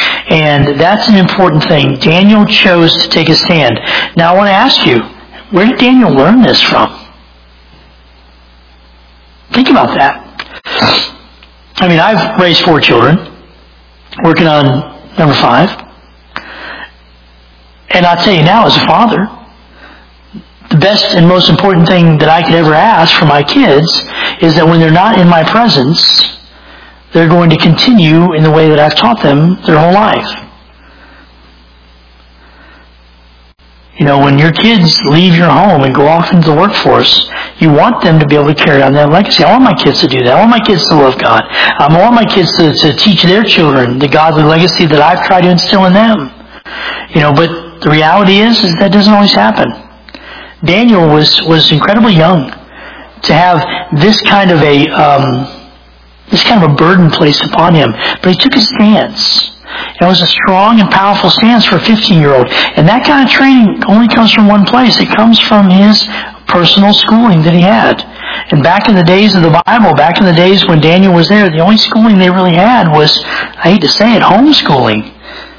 And that's an important thing. Daniel chose to take a stand. Now I want to ask you, where did Daniel learn this from? Think about that. I mean, I've raised four children, working on number five. And I'll tell you now, as a father, the best and most important thing that I could ever ask for my kids is that when they're not in my presence, they're going to continue in the way that I've taught them their whole life. You know, when your kids leave your home and go off into the workforce, you want them to be able to carry on that legacy. I want my kids to do that. I want my kids to love God. Um, I want my kids to, to teach their children the godly legacy that I've tried to instill in them. You know, but the reality is, is that doesn't always happen. Daniel was, was incredibly young to have this kind of a, um, this kind of a burden placed upon him. But he took a stance. It was a strong and powerful stance for a fifteen-year-old. And that kind of training only comes from one place. It comes from his personal schooling that he had. And back in the days of the Bible, back in the days when Daniel was there, the only schooling they really had was, I hate to say it, homeschooling.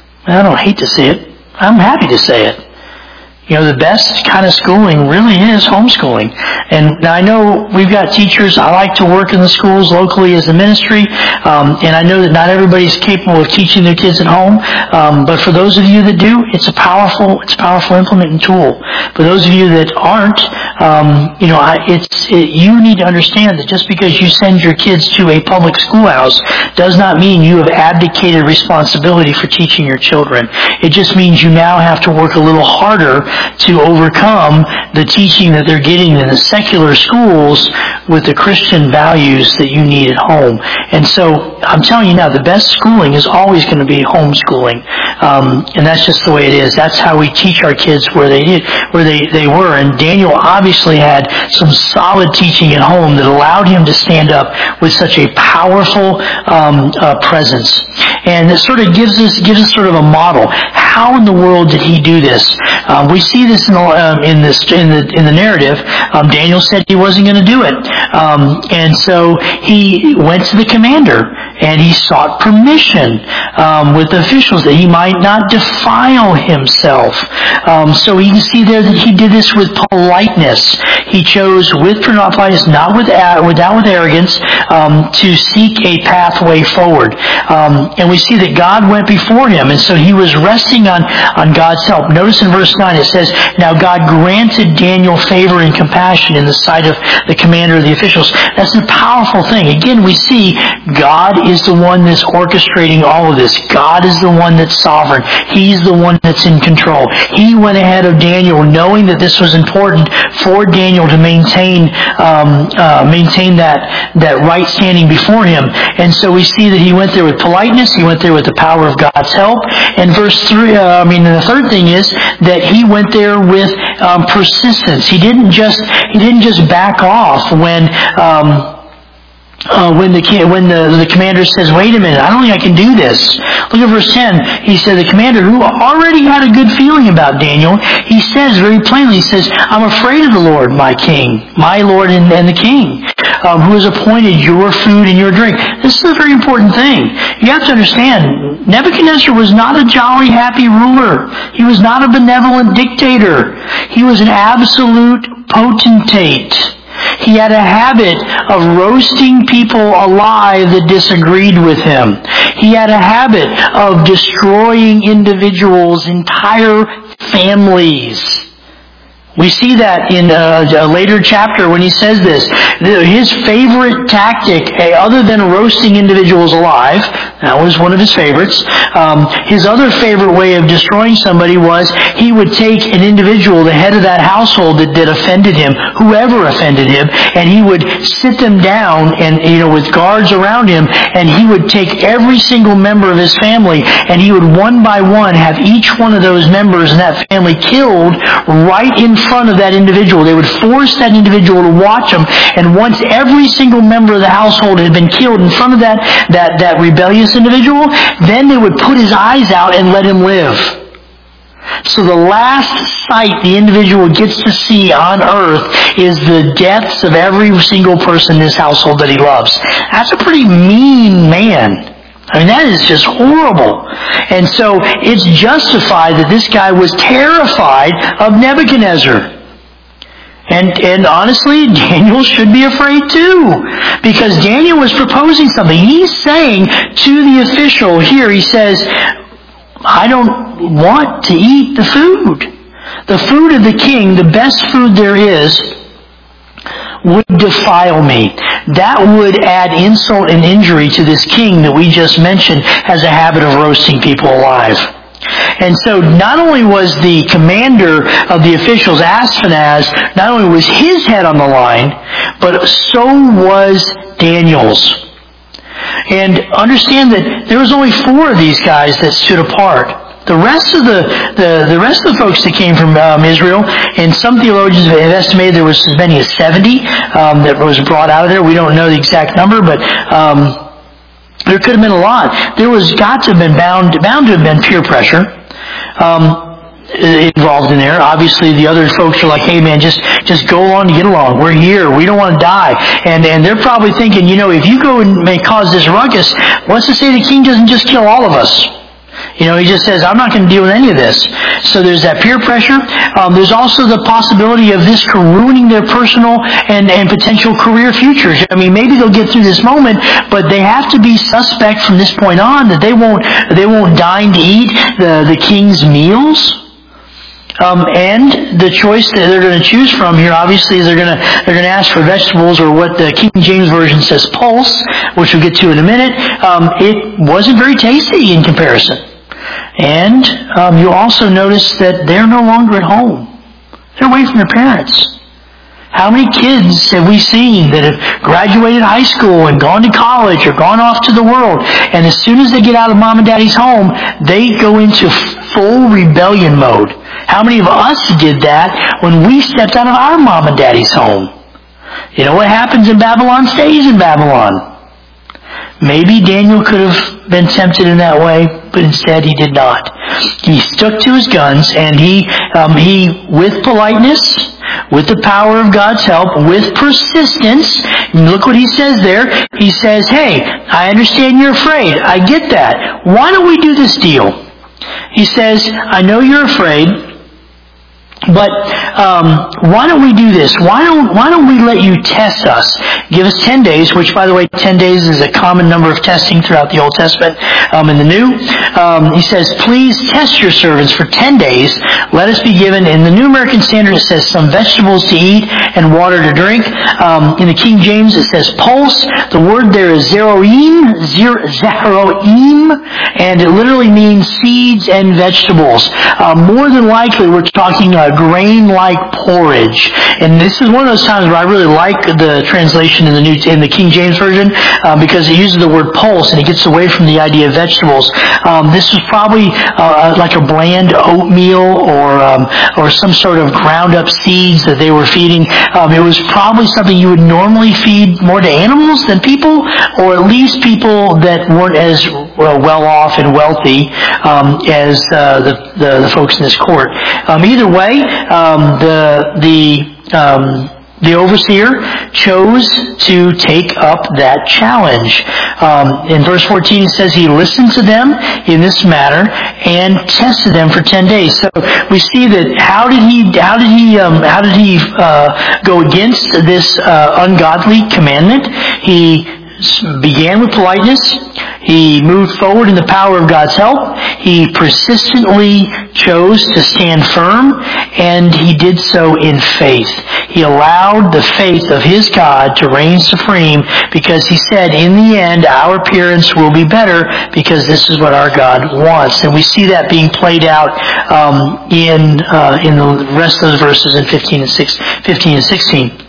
I don't hate to say it. I'm happy to say it. You know, the best kind of schooling really is homeschooling. And I know we've got teachers. I like to work in the schools locally as a ministry. Um, and I know that not everybody's capable of teaching their kids at home. Um, but for those of you that do, it's a powerful, it's a powerful implement and tool. For those of you that aren't, um, you know, I, it's, it, you need to understand that just because you send your kids to a public schoolhouse does not mean you have abdicated responsibility for teaching your children. It just means you now have to work a little harder to overcome the teaching that they're getting in the secular schools with the Christian values that you need at home. And so I'm telling you now, the best schooling is always going to be homeschooling. Um, and that's just the way it is. That's how we teach our kids where they did, where they, they were. And Daniel obviously had some solid teaching at home that allowed him to stand up with such a powerful um, uh, presence. And it sort of gives us gives us sort of a model. How in the world did he do this? Um, we see this in the um, in this in the in the narrative. Um, Daniel said he wasn't going to do it, um, and so he went to the commander and he sought permission um, with the officials that he might not defile himself. Um, so you can see there that he did this with politeness. He chose with politeness, not with without with arrogance, um, to seek a pathway forward. Um, and we see that God went before him, and so he was resting on on God's help. Notice in verse nine it says, "Now God granted Daniel favor and compassion in the sight of the commander of the officials." That's a powerful thing. Again, we see God is the one that's orchestrating all of this. God is the one that's sovereign. He's the one that's in control. He went ahead of Daniel knowing that this was important for Daniel to maintain um, uh, maintain that, that right standing before him. And so we see that he went there with politeness. He went there with the power of God's help. And verse three, uh, I mean, the third thing is that he went there with um, persistence. He didn't just he didn't just back off when um, uh, when the when the the commander says, "Wait a minute, I don't think I can do this." Look at verse ten. He said, the commander, who already had a good feeling about Daniel, he says very plainly, he says, "I'm afraid of the Lord, my king, my Lord and, and the king, um, who has appointed your food and your drink." This is a very important thing. You have to understand, Nebuchadnezzar was not a jolly, happy ruler. He was not a benevolent dictator. He was an absolute potentate. He had a habit of roasting people alive that disagreed with him. He had a habit of destroying individuals, entire families. We see that in a, a later chapter when he says this. His favorite tactic, other than roasting individuals alive, that was one of his favorites. Um, his other favorite way of destroying somebody was he would take an individual, the head of that household that, that offended him, whoever offended him, and he would sit them down and, you know, with guards around him, and he would take every single member of his family, and he would one by one have each one of those members in that family killed right in front of that individual. They would force that individual to watch them, and once every single member of the household had been killed in front of that, that, that rebellious individual, then they would put his eyes out and let him live. So the last sight the individual gets to see on earth is the deaths of every single person in his household that he loves. That's a pretty mean man. I mean, that is just horrible. And so it's justified that this guy was terrified of Nebuchadnezzar. And, and honestly, Daniel should be afraid too. Because Daniel was proposing something. He's saying to the official here, he says, "I don't want to eat the food. The food of the king, the best food there is, would defile me." That would add insult and injury to this king that we just mentioned has a habit of roasting people alive. And so not only was the commander of the officials, Ashpenaz, not only was his head on the line, but so was Daniel's. And understand that there was only four of these guys that stood apart. The rest of the, the, the rest of the folks that came from um, Israel, and some theologians have estimated there was as many as seventy um, that was brought out of there. We don't know the exact number, but um, there could have been a lot. There was got to have been bound, bound to have been peer pressure um, involved in there. Obviously, the other folks are like, "Hey, man, just just go along to get along. We're here. We don't want to die." And and they're probably thinking, you know, if you go and may cause this ruckus, what's to say the king doesn't just kill all of us? You know, he just says, "I'm not going to deal with any of this." So there's that peer pressure. Um, there's also the possibility of this ruining their personal and, and potential career futures. I mean, maybe they'll get through this moment, but they have to be suspect from this point on that they won't they won't dine to eat the, the king's meals. Um, and the choice that they're going to choose from here, obviously, is they're going to they're going to ask for vegetables, or what the King James Version says, pulse, which we'll get to in a minute. Um, it wasn't very tasty in comparison. And um, you'll also notice that they're no longer at home. They're away from their parents. How many kids have we seen that have graduated high school and gone to college or gone off to the world, and as soon as they get out of mom and daddy's home, they go into full rebellion mode? How many of us did that when we stepped out of our mom and daddy's home? You know, what happens in Babylon stays in Babylon. Maybe Daniel could have been tempted in that way, but instead he did not. He stuck to his guns, and he, um, he, with politeness, with the power of God's help, with persistence, look what he says there. He says, "Hey, I understand you're afraid. I get that. Why don't we do this deal?" He says, "I know you're afraid, But um, why don't we do this? Why don't Why don't we let you test us? Give us ten days, which, by the way, ten days is a common number of testing throughout the Old Testament um, and the New. Um, he says, please test your servants for ten days. Let us be given, in the New American Standard, it says some vegetables to eat and water to drink. Um, in the King James, it says pulse. The word there is zeroim, zer- zeroim, and it literally means seeds and vegetables. Uh, more than likely, we're talking uh, grain-like porridge. And this is one of those times where I really like the translation in the New in the King James Version uh, because it uses the word pulse and it gets away from the idea of vegetables. Um, this was probably uh, like a bland oatmeal or um, or some sort of ground-up seeds that they were feeding. Um, it was probably something you would normally feed more to animals than people, or at least people that weren't as well, well off and wealthy um, as uh, the, the the folks in this court. Um, either way, um, the the um, the overseer chose to take up that challenge. Um, in verse fourteen, it says he listened to them in this matter and tested them for ten days. So we see that how did he how did he um, how did he uh, go against this uh, ungodly commandment? He began with politeness. He moved forward in the power of God's help. He persistently chose to stand firm, and he did so in faith. He allowed the faith of his God to reign supreme because he said, in the end, our appearance will be better because this is what our God wants. And we see that being played out um, in uh, in the rest of the verses in fifteen and sixteen.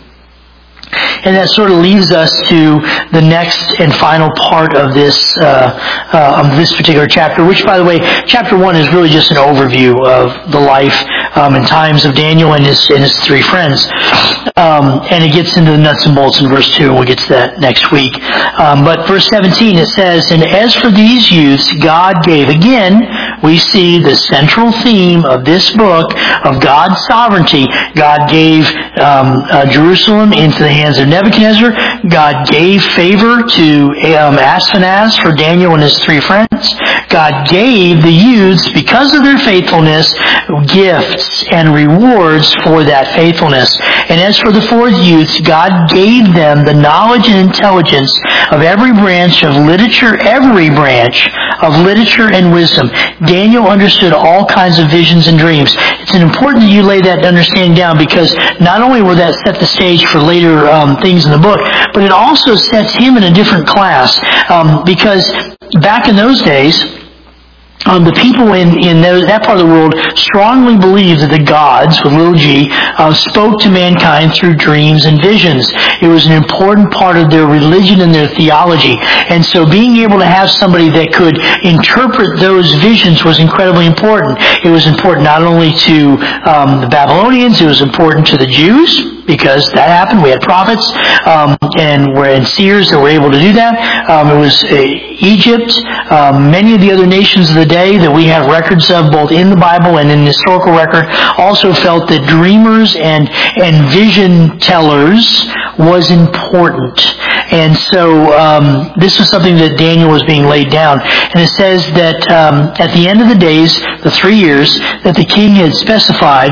And that sort of leads us to the next and final part of this uh, uh, of this particular chapter, which, by the way, chapter one is really just an overview of the life um, and times of Daniel and his and his three friends. Um, and it gets into the nuts and bolts in verse two, and we'll get to that next week. Um, but verse seventeen, it says, and as for these youths, God gave, again, we see the central theme of this book of God's sovereignty. God gave um, uh, Jerusalem into the hands of Nebuchadnezzar. God gave favor to um, Ashpenaz for Daniel and his three friends. God gave the youths, because of their faithfulness, gifts and rewards for that faithfulness. And as for the fourth youths, God gave them the knowledge and intelligence of every branch of literature, every branch of literature and wisdom. Daniel understood all kinds of visions and dreams. It's important that you lay that understanding down, because not only will that set the stage for later um, things in the book, but it also sets him in a different class. Um, because back in those days, Um, the people in, in those, that part of the world strongly believed that the gods, with little g, uh, spoke to mankind through dreams and visions. It was an important part of their religion and their theology. And so being able to have somebody that could interpret those visions was incredibly important. It was important not only to um, the Babylonians, it was important to the Jews, because that happened. We had prophets um, and were and seers that were able to do that. Um, it was uh, Egypt, um, many of the other nations of the day that we have records of both in the Bible and in the historical record also felt that dreamers and, and vision tellers was important. And so um, this was something that Daniel was being laid down. And it says that um, at the end of the days, the three years, that the king had specified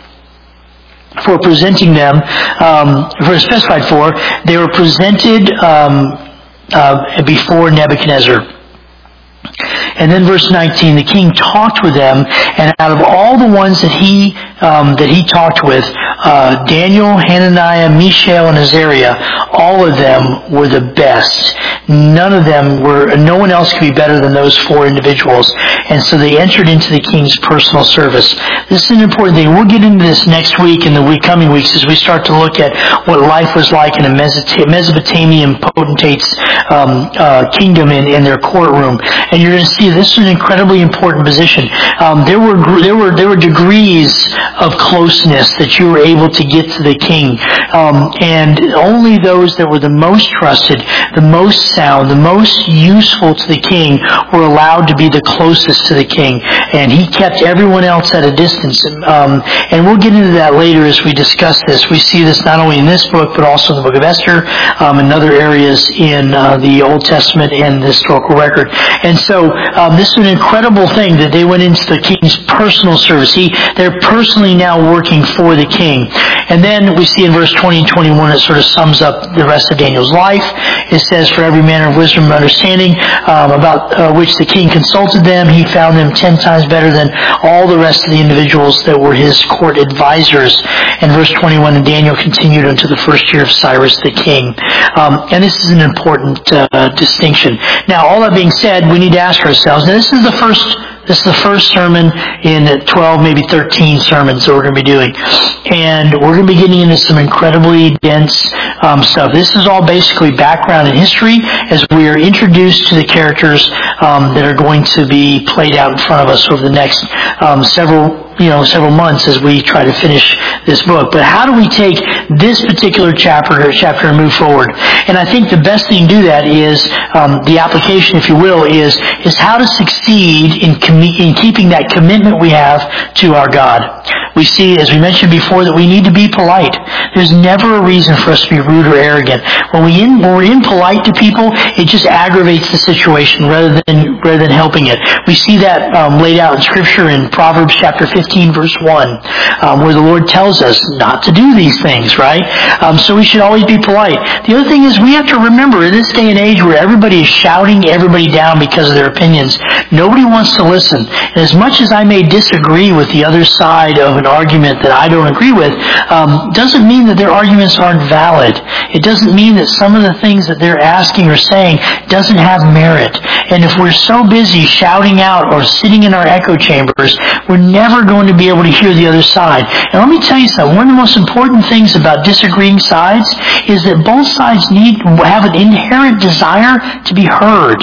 for presenting them, um, for specified for, they were presented um, uh, before Nebuchadnezzar. And then verse nineteen, the king talked with them, and out of all the ones that he um, that he talked with, uh, Daniel, Hananiah, Mishael, and Azariah, all of them were the best. None of them were, no one else could be better than those four individuals. And so they entered into the king's personal service. This is an important thing. We'll get into this next week and the week, coming weeks as we start to look at what life was like in a Mesopotamian potentate's um, uh, kingdom in, in their courtroom. And you're going to see this is an incredibly important position. Um, there were there were there were degrees of closeness that you were able to get to the king. Um, and only those that were the most trusted, the most sound, the most useful to the king were allowed to be the closest to the king. And he kept everyone else at a distance. Um, and we'll get into that later as we discuss this. We see this not only in this book, but also in the book of Esther, um, and other areas in uh, the Old Testament and the historical record. And so um, this is an incredible thing that they went into the king's personal service. He, they're personally now working for the king. And then we see in verse twenty and twenty-one, it sort of sums up the rest of Daniel's life. It says, for every manner of wisdom and understanding, um, about uh, which the king consulted them, he found them ten times better than all the rest of the individuals that were his court advisors. And verse twenty-one, and Daniel continued unto the first year of Cyrus the king. Um, and this is an important uh, distinction. Now, all that being said, we need to ask ourselves, now this is the first This is the first sermon in twelve, maybe thirteen sermons that we're going to be doing. And we're going to be getting into some incredibly dense um, stuff. This is all basically background and history as we are introduced to the characters um, that are going to be played out in front of us over the next um, several you know, several months as we try to finish this book. But how do we take this particular chapter chapter and move forward? And I think the best thing to do that is, um, the application, if you will, is is how to succeed in, com- in keeping that commitment we have to our God. We see, as we mentioned before, that we need to be polite. There's never a reason for us to be rude or arrogant. When, we in, when we're impolite to people, it just aggravates the situation rather than rather than helping it. We see that um, laid out in Scripture in Proverbs chapter fifteen, verse one, um, where the Lord tells us not to do these things, right? Um, so we should always be polite. The other thing is we have to remember, in this day and age where everybody is shouting everybody down because of their opinions, nobody wants to listen. And as much as I may disagree with the other side of an argument that I don't agree with, um, doesn't mean that their arguments aren't valid. It doesn't mean that some of the things that they're asking or saying doesn't have merit. And if we're so busy shouting out or sitting in our echo chambers, we're never going to be able to hear the other side. And let me tell you something. One of the most important things about disagreeing sides is that both sides need have an inherent desire to be heard.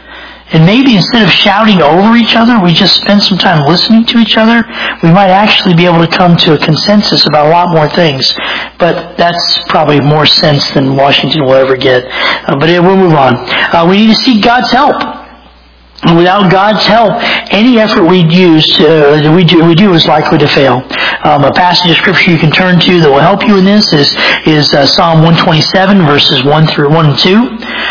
And maybe instead of shouting over each other, we just spend some time listening to each other. We might actually be able to come to a consensus about a lot more things. But that's probably more sense than Washington will ever get. Uh, but it, we'll move on. Uh, we need to seek God's help. And without God's help, any effort we use to, uh, we do we do is likely to fail. Um, a passage of Scripture you can turn to that will help you in this is is uh, Psalm one twenty-seven, verses one through one and two.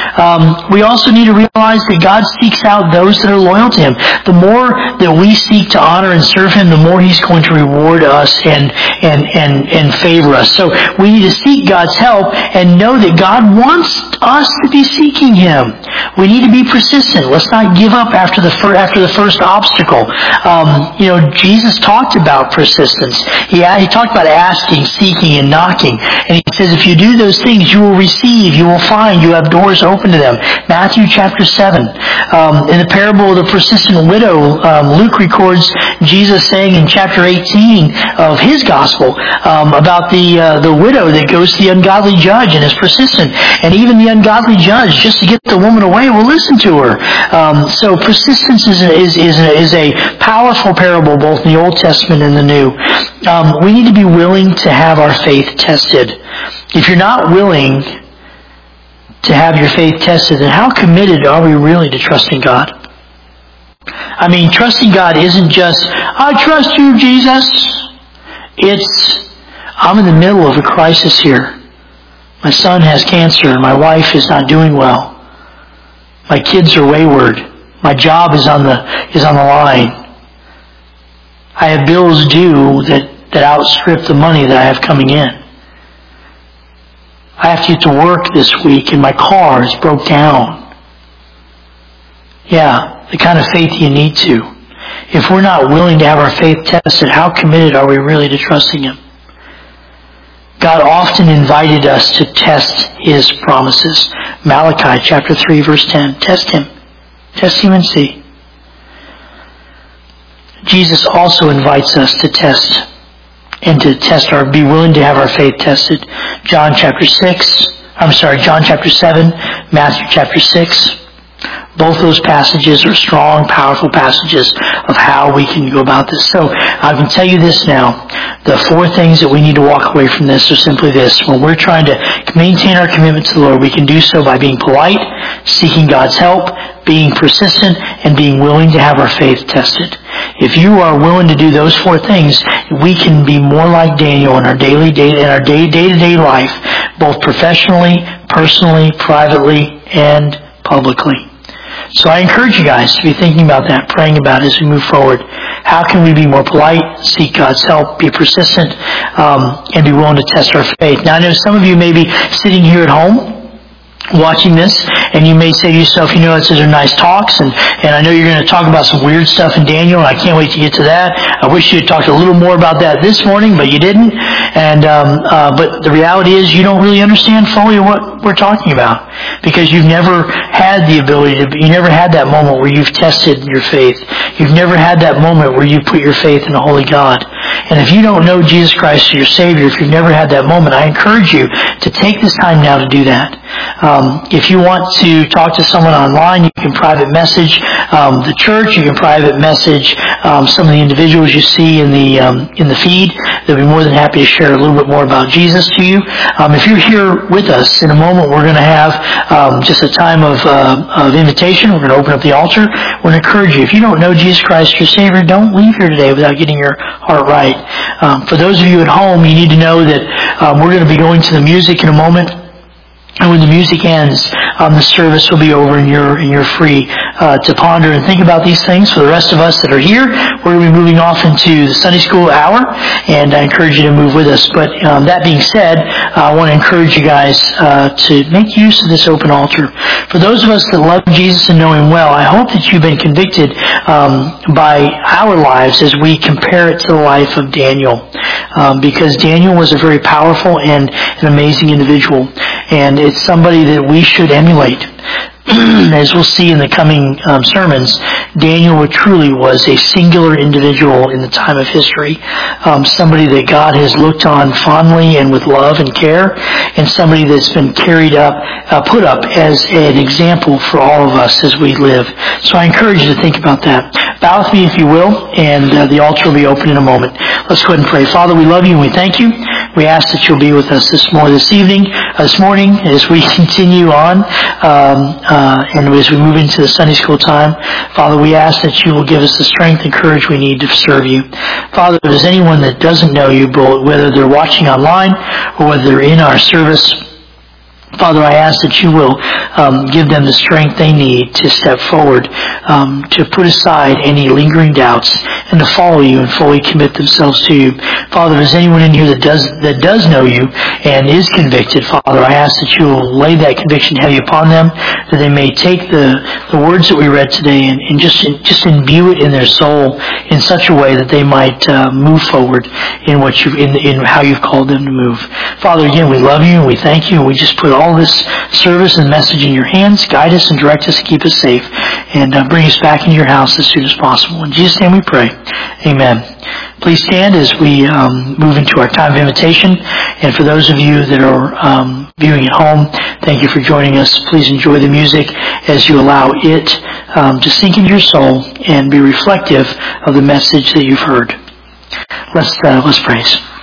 Um, we also need to realize that God seeks out those that are loyal to Him. The more that we seek to honor and serve Him, the more He's going to reward us and and and and favor us. So we need to seek God's help and know that God wants us to be seeking Him. We need to be persistent. Let's not give up after the fir- after the first obstacle. Um, you know, Jesus talked about persistence. He he talked about asking, seeking, and knocking. And He says, if you do those things, you will receive, you will find, you have doors open to them. Matthew chapter seven. Um, in the parable of the persistent widow, um, Luke records Jesus saying in chapter eighteen of his gospel um, about the uh, the widow that goes to the ungodly judge and is persistent. And even the ungodly judge, just to get the woman away, will listen to her. Um, so persistence is a, is is a, is a powerful parable both in the Old Testament and the New. Um, we need to be willing to have our faith tested. If you're not willing to have your faith tested, then how committed are we really to trusting God? I mean, trusting God isn't just, I trust you, Jesus. It's, I'm in the middle of a crisis here. My son has cancer and my wife is not doing well. My kids are wayward. My job is on the is on the line. I have bills due that, that outstrip the money that I have coming in. I have to get to work this week and my car is broke down. Yeah, the kind of faith you need to. If we're not willing to have our faith tested, how committed are we really to trusting Him? God often invited us to test His promises. Malachi chapter three, verse ten. Test Him. Test Him and see. Jesus also invites us to test and to test our, be willing to have our faith tested. John chapter six, I'm sorry, John chapter seven, Matthew chapter six, Both those passages are strong, powerful passages of how we can go about this. So I can tell you this now. The four things that we need to walk away from this are simply this. When we're trying to maintain our commitment to the Lord, we can do so by being polite, seeking God's help, being persistent, and being willing to have our faith tested. If you are willing to do those four things, we can be more like Daniel in our daily day, in our day, day-to-day life, both professionally, personally, privately, and publicly. So I encourage you guys to be thinking about that, praying about it as we move forward. How can we be more polite, seek God's help, be persistent, um, and be willing to test our faith? Now I know some of you may be sitting here at home watching this, and you may say to yourself, you know, those are nice talks, and, and I know you're going to talk about some weird stuff in Daniel, and I can't wait to get to that. I wish you had talked a little more about that this morning, but you didn't. And um, uh, but the reality is you don't really understand fully what we're talking about, because you've never had the ability to, you never had that moment where you've tested your faith. You've never had that moment where you put your faith in a holy God. And if you don't know Jesus Christ as your Savior, if you've never had that moment, I encourage you to take this time now to do that. Um, if you want to talk to someone online, you can private message um, the church. You can private message um, some of the individuals you see in the um, in the feed. They'll be more than happy to share a little bit more about Jesus to you. Um, if you're here with us, in a moment we're going to have um, just a time of uh, of invitation. We're going to open up the altar. We're going to encourage you. If you don't know Jesus Christ your Savior, don't leave here today without getting your heart right. Um, for those of you at home, you need to know that um, we're going to be going to the music in a moment. And when the music ends, um, the service will be over, and you're and you're free uh, to ponder and think about these things. For the rest of us that are here, we're going to be moving off into the Sunday school hour, and I encourage you to move with us. But um, that being said, uh, I want to encourage you guys uh, to make use of this open altar. For those of us that love Jesus and know Him well, I hope that you've been convicted um, by our lives as we compare it to the life of Daniel, um, because Daniel was a very powerful and an amazing individual, and it's somebody that we should emulate. As we'll see in the coming um, sermons, Daniel truly was a singular individual in the time of history, um, somebody that God has looked on fondly and with love and care, and somebody that's been carried up, uh, put up as an example for all of us as we live. So I encourage you to think about that. Bow with me if you will, and uh, the altar will be open in a moment. Let's go ahead and pray. Father, we love you and we thank you. We ask that you'll be with us this morning, this evening, uh, this morning, as we continue on, um, uh, and as we move into the Sunday school time. Father, we ask that you will give us the strength and courage we need to serve you. Father, if there's anyone that doesn't know you, whether they're watching online or whether they're in our service, Father, I ask that you will um, give them the strength they need to step forward, um, to put aside any lingering doubts, and to follow you and fully commit themselves to you. Father, if there's anyone in here that does that does know you and is convicted, Father, I ask that you will lay that conviction heavy upon them, that they may take the, the words that we read today and, and just just imbue it in their soul in such a way that they might uh, move forward in what you in in how you've called them to move. Father, again, we love you and we thank you, and we just put all this service and message in your hands. Guide us and direct us, keep us safe, and uh, bring us back into your house as soon as possible. In Jesus' name we pray. Amen. Please stand as we um, move into our time of invitation. And for those of you that are um, viewing at home, thank you for joining us. Please enjoy the music as you allow it um, to sink into your soul and be reflective of the message that you've heard. Let's uh, let's praise.